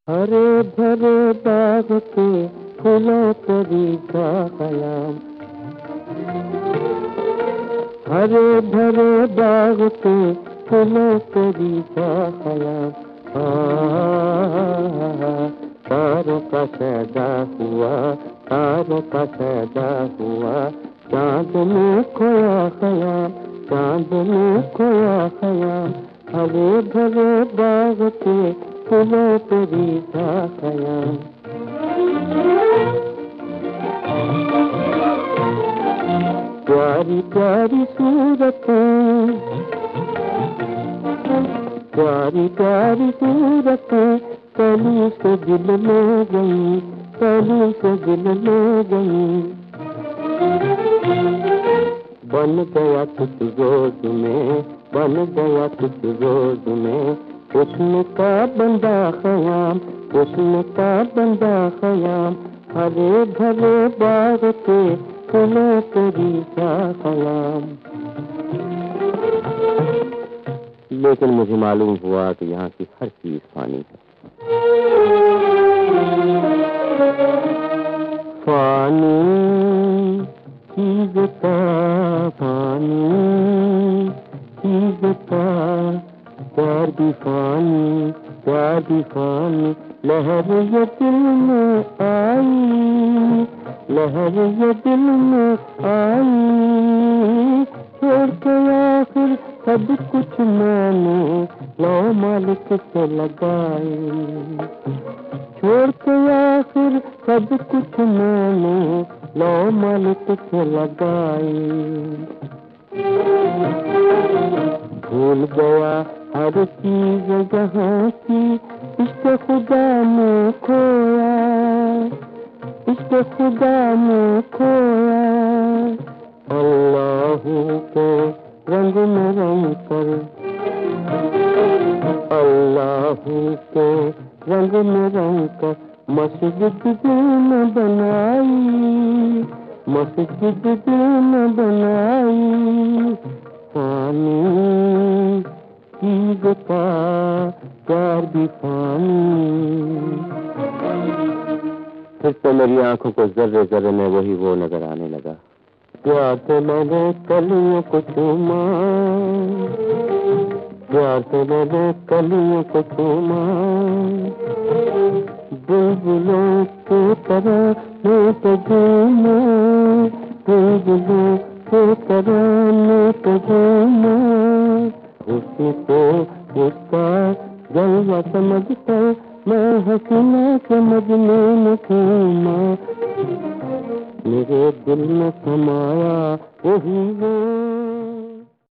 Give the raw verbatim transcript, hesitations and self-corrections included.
हरे भरे बाग के फूलों तरी का कलाम, हरे भरे बाग के फूलों तरी का कलाम। तारों का पैदा हुआ, तारों का पैदा हुआ, चांद में खोया खयाम, चांद में खोया खयाम। हरे भरे बाग के फूलों तरी का खयाम। प्यारी प्यारी सूरतें, प्यारी प्यारी सूरतें कली से दिल में गई, कली से दिल में गई। बन गया कुछ रोज में, बन गया कुछ रोज में, हुस्न का बंदा खयाम, हुस्न का बंदा खयाम। हरे भरे बाग के फूलों तरी का खयाम। लेकिन मुझे मालूम हुआ कि यहाँ की हर चीज फानी है। फानी चीज का, फानी चीज का, प्यार भी फानी, प्यार भी फानी। लहर ये दिल में आई, लहर ये दिल में आई, छोड़ के आखिर सब कुछ मैंने लो मालिक से लगाई, छोड़ के आखिर सब कुछ मैंने लो मालिक से लगाई। भूल गया हर चीज जहाँ की, इश्क खुदा में खोया, इश्क खुदा में खोया। अल्लाह को रंग में रंग कर, अल्लाह को रंग में रंग कर, मस्जिद दिल में बनाई, मस्जिद दिल में बनाई। फानी चीज का प्यार भी फानी। फिर तो मेरी आंखों को जर्रे जर्रे में वही वो नजर आने लगा। प्यार से मैंने कलियों को चूमा, प्यार से मैंने कलियों को चूमा, बुलबुलों की तरह मैं तो झूमा, बुलबुलों की तरह मैं तो झूमा। हुस्न को उसका जलवा समझकर मैं हसीना समझने में घूमा, मेरे दिल में समाया वही वो।